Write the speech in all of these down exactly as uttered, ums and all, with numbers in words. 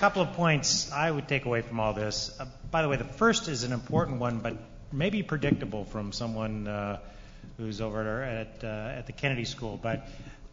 couple of points I would take away from all this. Uh, by the way, the first is an important one, but maybe predictable from someone uh, who's over at, uh, at the Kennedy School. But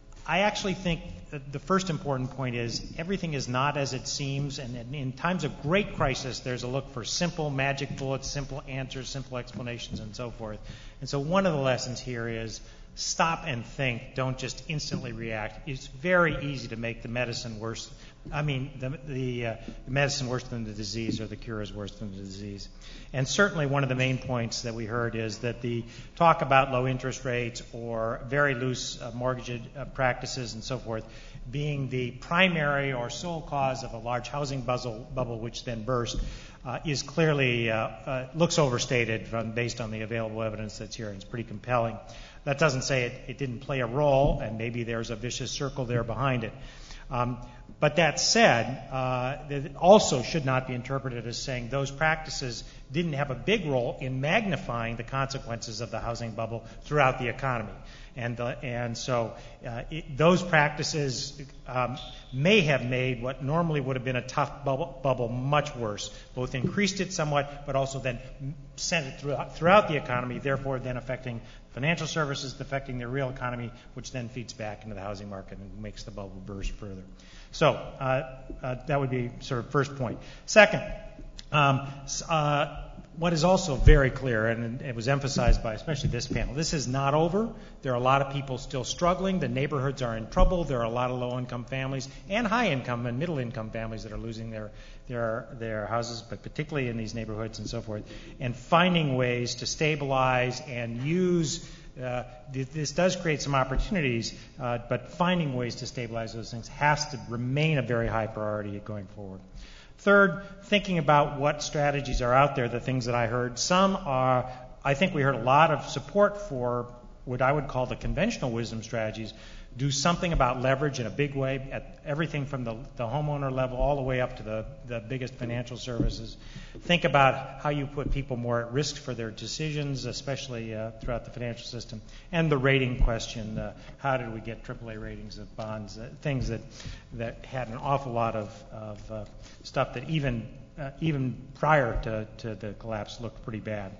I actually think that the first important point is everything is not as it seems, and in, in times of great crisis, there's a look for simple magic bullets, simple answers, simple explanations, and so forth. And so one of the lessons here is stop and think. Don't just instantly react. It's very easy to make the medicine worse. I mean, the, the, uh, the medicine worse than the disease, or the cure is worse than the disease. And certainly one of the main points that we heard is that the talk about low interest rates or very loose uh, mortgage uh, practices and so forth being the primary or sole cause of a large housing bubble, bubble which then burst uh, is clearly, uh, uh, looks overstated from, based on the available evidence that's here, and it's pretty compelling. That doesn't say it, it didn't play a role, and maybe there's a vicious circle there behind it. Um, but that said, uh, it also should not be interpreted as saying those practices didn't have a big role in magnifying the consequences of the housing bubble throughout the economy. And, the, and so uh, it, those practices um, may have made what normally would have been a tough bubble, bubble much worse, both increased it somewhat, but also then sent it throughout, throughout the economy, therefore then affecting financial services, affecting the real economy, which then feeds back into the housing market and makes the bubble burst further. So uh, uh, that would be sort of first point. Second, um, uh, what is also very clear, and it was emphasized by especially this panel, this is not over. There are a lot of people still struggling. The neighborhoods are in trouble. There are a lot of low-income families and high-income and middle-income families that are losing their, their, their houses, but particularly in these neighborhoods and so forth. And finding ways to stabilize and use Uh, this does create some opportunities, uh, but finding ways to stabilize those things has to remain a very high priority going forward. Third, thinking about what strategies are out there, the things that I heard. Some are, I think we heard a lot of support for what I would call the conventional wisdom strategies. Do something about leverage in a big way, at everything from the, the homeowner level all the way up to the, the biggest financial services. Think about how you put people more at risk for their decisions, especially uh, throughout the financial system. And the rating question, uh, how did we get triple A ratings of bonds, uh, things that, that had an awful lot of, of uh, stuff that even, uh, even prior to, to the collapse looked pretty bad.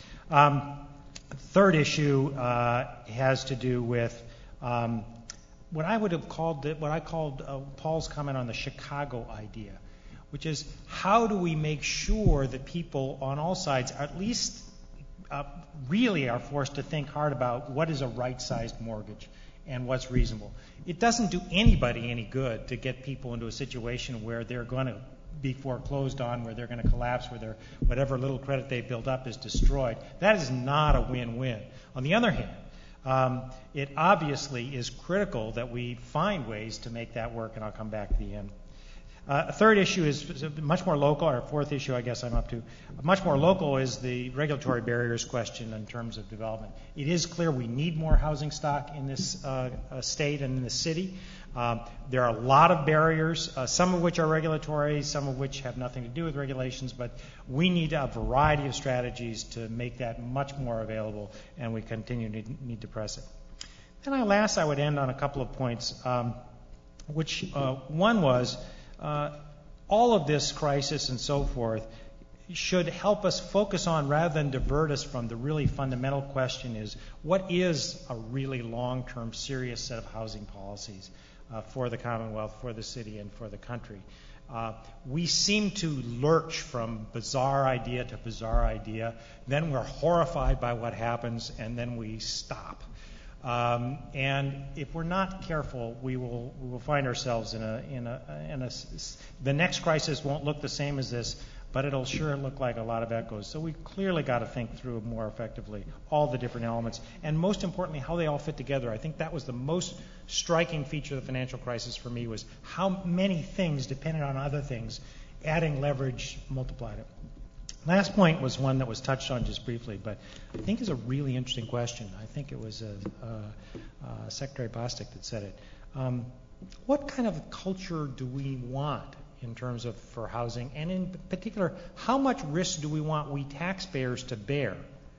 Um, third issue uh, has to do with um, what I would have called, the, what I called uh, Paul's comment on the Chicago idea, which is how do we make sure that people on all sides at least uh, really are forced to think hard about what is a right-sized mortgage and what's reasonable. It doesn't do anybody any good to get people into a situation where they're going to be foreclosed on, where they're going to collapse, where their whatever little credit they've built up is destroyed. That is not a win-win. On the other hand, Um, it obviously is critical that we find ways to make that work, and I'll come back to the end. Uh, a third issue is much more local, or a fourth issue I guess I'm up to. Much more local is the regulatory barriers question in terms of development. It is clear we need more housing stock in this uh, uh, state and in the city. Um, there are a lot of barriers, uh, some of which are regulatory, some of which have nothing to do with regulations, but we need a variety of strategies to make that much more available, and we continue to need to press it. Then I, last I would end on a couple of points, um, which uh, one was uh, all of this crisis and so forth should help us focus on, rather than divert us from, the really fundamental question is, what is a really long-term, serious set of housing policies Uh, for the Commonwealth, for the city, and for the country? Uh, we seem to lurch from bizarre idea to bizarre idea. Then we're horrified by what happens, and then we stop. Um, and if we're not careful, we will we will find ourselves in a in a in a. The next crisis won't look the same as this, but it'll sure look like a lot of echoes. So we clearly got to think through more effectively all the different elements, and most importantly, how they all fit together. I think that was the most striking feature of the financial crisis for me, was how many things depended on other things. Adding leverage multiplied it. Last point was one that was touched on just briefly, but I think is a really interesting question. I think it was uh, uh, Secretary Bostic that said it. Um, what kind of culture do we want in terms of for housing, and in particular, how much risk do we want we taxpayers to bear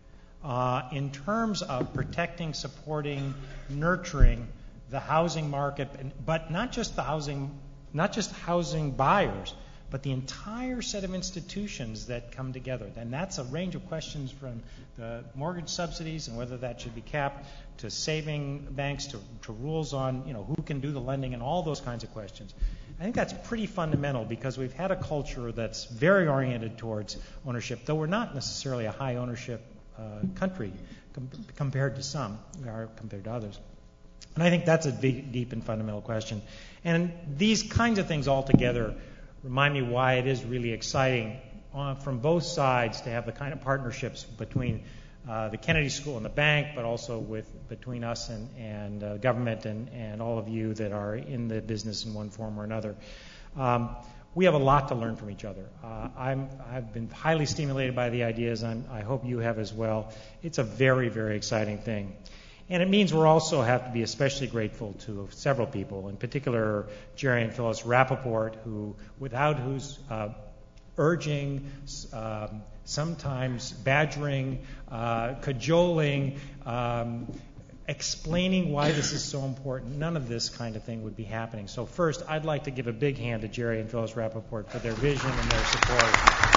uh, in terms of protecting, supporting, nurturing the housing market, but not just the housing, not just housing buyers, but the entire set of institutions that come together. And that's a range of questions from the mortgage subsidies and whether that should be capped, to saving banks, to, to rules on, you know, who can do the lending, and all those kinds of questions. I think that's pretty fundamental, because we've had a culture that's very oriented towards ownership, though we're not necessarily a high ownership uh, country com- compared to some, we are compared to others. And I think that's a big, deep and fundamental question. And these kinds of things all together remind me why it is really exciting uh, from both sides to have the kind of partnerships between uh, the Kennedy School and the bank, but also with between us and, and uh, government and, and all of you that are in the business in one form or another. Um, we have a lot to learn from each other. Uh, I'm, I've been highly stimulated by the ideas. I'm, I hope you have as well. It's a very, very exciting thing. And it means we also have to be especially grateful to several people, in particular Jerry and Phyllis Rappaport, who, without whose uh, urging, um, sometimes badgering, uh, cajoling, um, explaining why this is so important, none of this kind of thing would be happening. So first, I'd like to give a big hand to Jerry and Phyllis Rappaport for their vision and their support.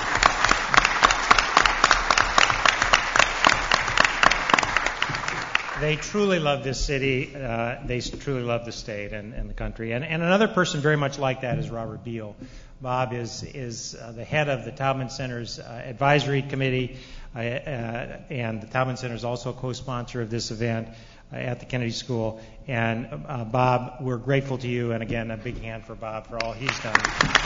They truly love this city. Uh, they truly love the state and, and the country. And, and another person very much like that is Robert Beal. Bob is is uh, the head of the Taubman Center's uh, advisory committee, uh, uh, and the Taubman Center is also a co-sponsor of this event uh, at the Kennedy School. And uh, Bob, we're grateful to you. And again, a big hand for Bob for all he's done.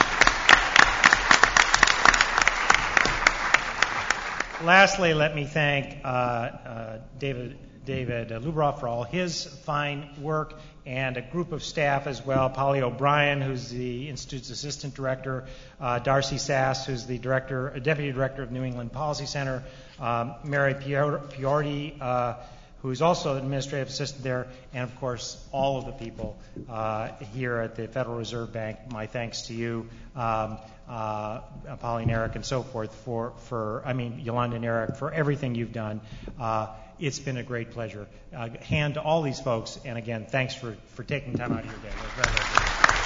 Lastly, let me thank uh, uh, David. David Lubroff for all his fine work, and a group of staff as well. Polly O'Brien, who's the Institute's assistant director, uh, Darcy Sass, who's the director, uh, deputy director of New England Policy Center, um, Mary Piordi, uh, who's also an administrative assistant there, and of course all of the people uh, here at the Federal Reserve Bank. My thanks to you, um, uh, Polly and Eric, and so forth, for, for I mean Yolanda and Eric, for everything you've done. Uh, It's been a great pleasure. Uh, hand to all these folks, and again, thanks for, for taking time out of your day. We're very, very grateful.